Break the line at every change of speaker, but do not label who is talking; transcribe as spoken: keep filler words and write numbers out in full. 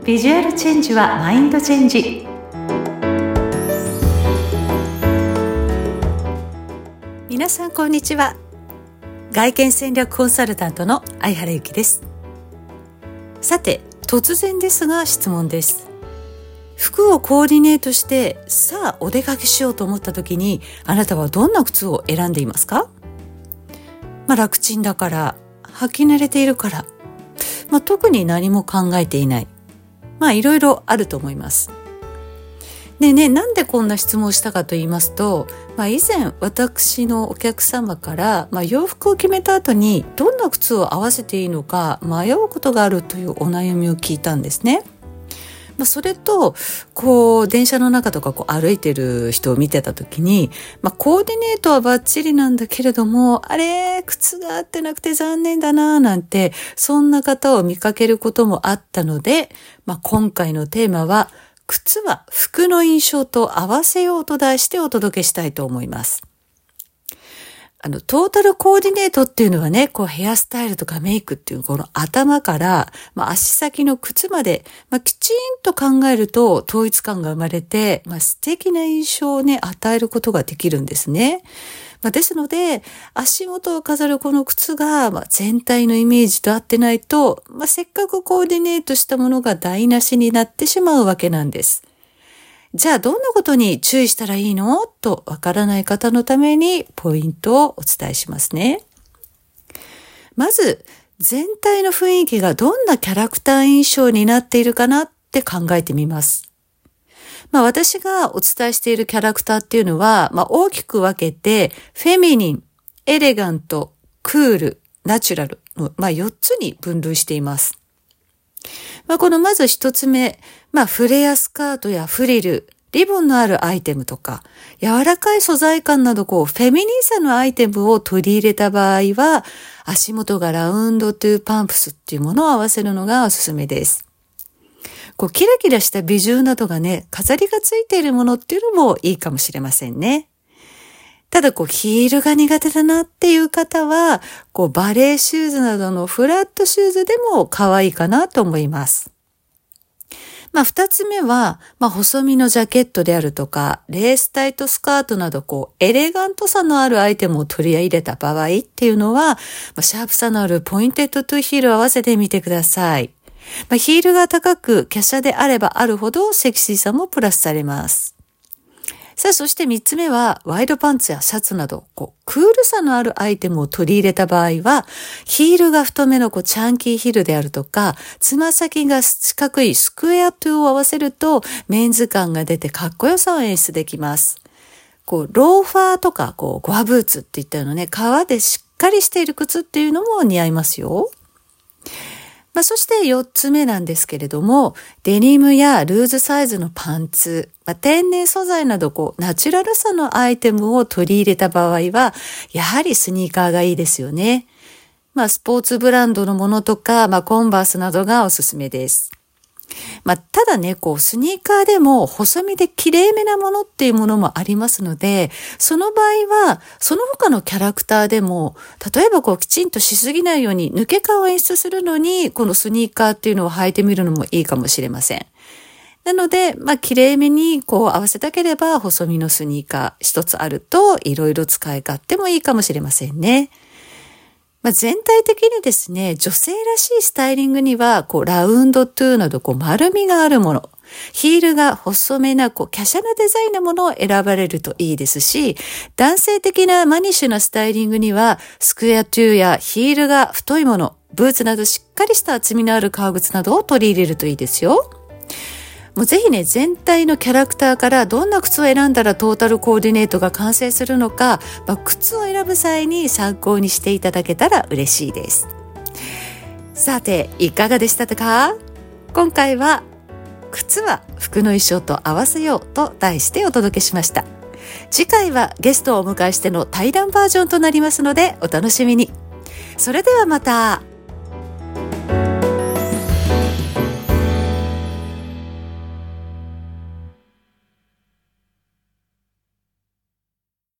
ビジュアルチェンジはマインドチェンジ。皆さんこんにちは。外見戦略コンサルタントの相原由紀です。さて、突然ですが質問です。服をコーディネートしてさあお出かけしようと思った時に、あなたはどんな靴を選んでいますか？まあ、楽ちんだから、履き慣れているから、まあ、特に何も考えていない、まあいろいろあると思います。でね、なんでこんな質問をしたかと言いますと、まあ、以前私のお客様から、まあ、洋服を決めた後にどんな靴を合わせていいのか迷うことがあるというお悩みを聞いたんですね。まあ、それとこう電車の中とかこう歩いてる人を見てた時に、まあ、コーディネートはバッチリなんだけれども、あれ靴が合ってなくて残念だななんて、そんな方を見かけることもあったので、まあ、今回のテーマは靴は服の印象と合わせようと題してお届けしたいと思います。あの、トータルコーディネートっていうのはね、こうヘアスタイルとかメイクっていうこの頭から、まあ、足先の靴まで、まあ、きちんと考えると統一感が生まれて、まあ、素敵な印象をね、与えることができるんですね。まあ、ですので、足元を飾るこの靴が、まあ、全体のイメージと合ってないと、まあ、せっかくコーディネートしたものが台無しになってしまうわけなんです。じゃあどんなことに注意したらいいのとわからない方のためにポイントをお伝えしますね。まず、全体の雰囲気がどんなキャラクター印象になっているかなって考えてみます。まあ私がお伝えしているキャラクターっていうのは、まあ大きく分けて、フェミニン、エレガント、クール、ナチュラルの、まあよっつに分類しています。まあこのまず一つ目、まあフレアスカートやフリル、リボンのあるアイテムとか、柔らかい素材感などこうフェミニンさのアイテムを取り入れた場合は、足元がラウンドトゥーパンプスっていうものを合わせるのがおすすめです。こうキラキラしたビジュなどがね、飾りがついているものっていうのもいいかもしれませんね。ただこうヒールが苦手だなっていう方は、こうバレーシューズなどのフラットシューズでも可愛いかなと思います。まあ二つ目は、まあ細身のジャケットであるとか、レースタイトスカートなどこうエレガントさのあるアイテムを取り入れた場合っていうのは、まあ、シャープさのあるポインテッドトゥヒールを合わせてみてください。まあ、ヒールが高く、華奢であればあるほどセクシーさもプラスされます。さあ、そして三つ目は、ワイドパンツやシャツなど、こう、クールさのあるアイテムを取り入れた場合は、ヒールが太めのこうチャンキーヒールであるとか、つま先が四角いスクエアトゥを合わせると、メンズ感が出てかっこよさを演出できます。こう、ローファーとか、こう、ゴアブーツっていったようなね、革でしっかりしている靴っていうのも似合いますよ。まあ、そして四つ目なんですけれども、デニムやルーズサイズのパンツ、まあ、天然素材などこうナチュラルさのアイテムを取り入れた場合は、やはりスニーカーがいいですよね。まあ、スポーツブランドのものとか、まあ、コンバースなどがおすすめです。まあ、ただね、こう、スニーカーでも細身で綺麗めなものっていうものもありますので、その場合は、その他のキャラクターでも、例えばこう、きちんとしすぎないように抜け感を演出するのに、このスニーカーっていうのを履いてみるのもいいかもしれません。なので、まあ、綺麗めにこう合わせたければ、細身のスニーカー一つあると、いろいろ使い勝手もいいかもしれませんね。まあ、全体的にですね、女性らしいスタイリングには、こう、ラウンドトゥーなど、こう、丸みがあるもの、ヒールが細めな、こう、華奢なデザインのものを選ばれるといいですし、男性的なマニッシュなスタイリングには、スクエアトゥーやヒールが太いもの、ブーツなどしっかりした厚みのある革靴などを取り入れるといいですよ。もうぜひね、全体のキャラクターからどんな靴を選んだらトータルコーディネートが完成するのか、まあ、靴を選ぶ際に参考にしていただけたら嬉しいです。さて、いかがでしたか？今回は靴は服の衣装と合わせようと題してお届けしました。次回はゲストをお迎えしての対談バージョンとなりますのでお楽しみに。それではまた。